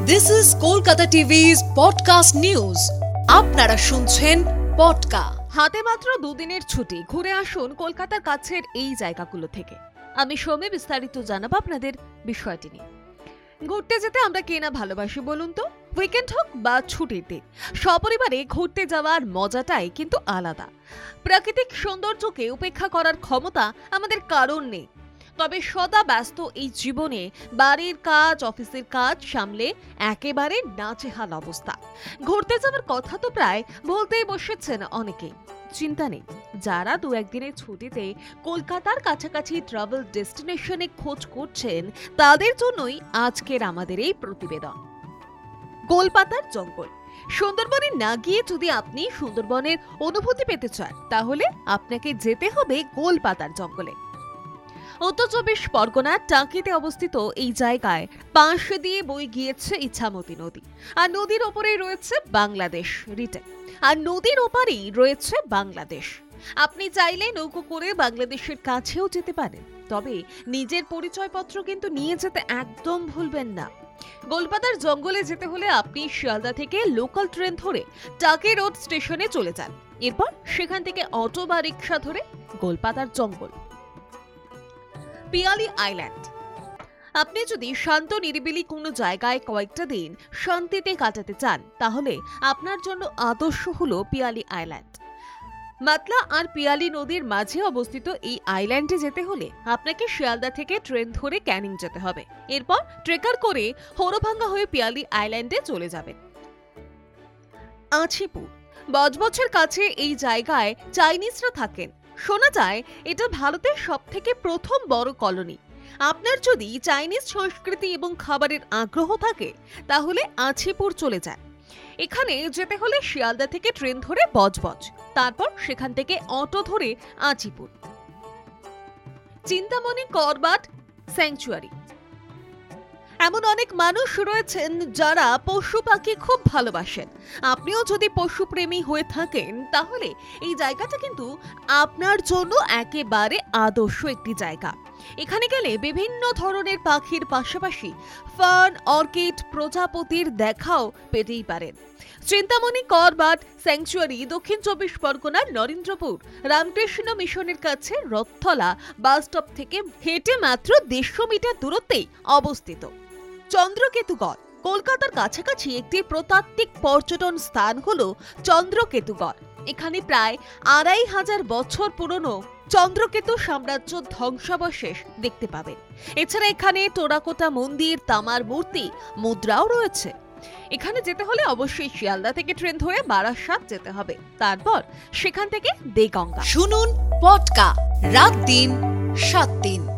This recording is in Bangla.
This is Kolkata TV's podcast news. আপনারা শুনছেন পডকা। হাতে মাত্র দুদিনের ছুটি, ঘুরে আসুন কলকাতার কাছের এই জায়গাগুলো থেকে। আমি সৌমি, বিস্তারিত জানাবো আপনাদের বিষয়টি নিয়ে। ঘুরতে যেতে আমরা কে না ভালোবাসি বলুন তো? উইকেন্ড হোক বা ছুটির দিন, সপরিবারে ঘুরতে যাওয়ার মজাটাই কিন্তু আলাদা। প্রাকৃতিক সৌন্দর্যকে উপেক্ষা করার ক্ষমতা আমাদের কারণ নেই, তবে সদা ব্যস্ত এই জীবনে বাড়ির কাজ, অফিসের কাজ সামলে একেবারে নাজেহাল অবস্থা। ঘুরতে যাওয়ার কথা তো প্রায় বলতেই বসেছেন অনেকেই। চিন্তা নেই, যারা দু একদিনের ছুটিতে কলকাতার কাছাকাছি ট্রাভেল ডেস্টিনেশনে খোঁজ করছেন, তাদের জন্যই আজকের আমাদের এই প্রতিবেদন। গোলপাতার জঙ্গল। সুন্দরবনে না গিয়ে যদি আপনি সুন্দরবনের অনুভূতি পেতে চান, তাহলে আপনাকে যেতে হবে গোলপাতার জঙ্গলে। উত্তর চব্বিশ পরগনার টাঙ্কিতে অবস্থিত এই জায়গায় পাশ দিয়ে বয়ে গিয়েছে ইছামতি নদী, আর নদীর ওপরেই রয়েছে বাংলাদেশ রিটেন, আর নদীর ওপারেই রয়েছে বাংলাদেশ। আপনি চাইলে নৌকো করে বাংলাদেশের কাছেও যেতে পারেন, তবে নিজের পরিচয়পত্র কিন্তু নিয়ে যেতে একদম ভুলবেন না। গোলপাতার জঙ্গলে যেতে হলে আপনি শিয়ালদা থেকে লোকাল ট্রেন ধরে টাকি রোড স্টেশনে চলে যান। এরপর সেখান থেকে অটো বা রিক্সা ধরে গোলপাতার জঙ্গল। পিয়ালি আইল্যান্ড। আপনি যদি শান্ত নিরিবিলি কোনো জায়গায় কয়েকটা দিন শান্তিতে কাটাতে চান, তাহলে আপনার জন্য আদর্শ হলো পিয়ালি আইল্যান্ড। মাতলা আর পিয়ালি নদীর মাঝে অবস্থিত এই আইল্যান্ডে যেতে হলে আপনাকে শিয়ালদা থেকে ট্রেন ধরে ক্যানিং যেতে হবে। এরপর ট্রেকার করে হরভাঙ্গা হয়ে পিয়ালি আইল্যান্ডে চলে যাবেন। আছিপুর। বজবজের কাছে এই জায়গায় চাইনিজরা থাকেন। শোনা যায় এটা ভারতের সবথেকে প্রথম বড় কলোনি। আপনার যদি চাইনিজ সংস্কৃতি এবং খাবারের আগ্রহ থাকে, তাহলে আছিপুর চলে যান। এখানে যেতে হলে শিয়ালদা থেকে ট্রেন ধরে বজবজ, তারপর সেখান থেকে অটো ধরে আছিপুর। চিন্তামণি করবাট স্যাংচুয়ারি। এমন অনেক মানুষ রয়েছেন যারা পশু পাখি খুব ভালোবাসেন। আপনিও যদি পশুপ্রেমী হয়ে থাকেন, তাহলে এই জায়গাটা কিন্তু আপনার জন্য একেবারে আদর্শ একটি জায়গা। এখানে গেলে বিভিন্ন ধরনের পাখির পাশাপাশি ফার্ন, অর্কিড, প্রজাপতির দেখাও পেতেই পারেন। চিন্তামণি করবাট স্যাংচুয়ারি দক্ষিণ চব্বিশ পরগনার নরেন্দ্রপুর রামকৃষ্ণ মিশনের কাছে রথতলা বাস স্টপ থেকে হেঁটে মাত্র 150 মিটার দূরত্বেই অবস্থিত। চন্দ্রকেতুগড়। কলকাতার কাছাকাছি একটি প্রত্নতাত্ত্বিক পর্যটন স্থান হলো চন্দ্রকেতুগড়। এখানে প্রায় 2500 বছর পুরনো চন্দ্রকেতু সাম্রাজ্য ধ্বংসাবশেষ দেখতে পাবেন। এছাড়া এখানে টেরাকোটা মন্দির, তামার মূর্তি, মুদ্রাও রয়েছে। এখানে যেতে হলে অবশ্যই শিয়ালদা থেকে ট্রেন ধরে বারাসাত যেতে হবে, তারপর সেখান থেকে দেগঙ্গা। শুনুন পডকা, রাত দিন 7 দিন।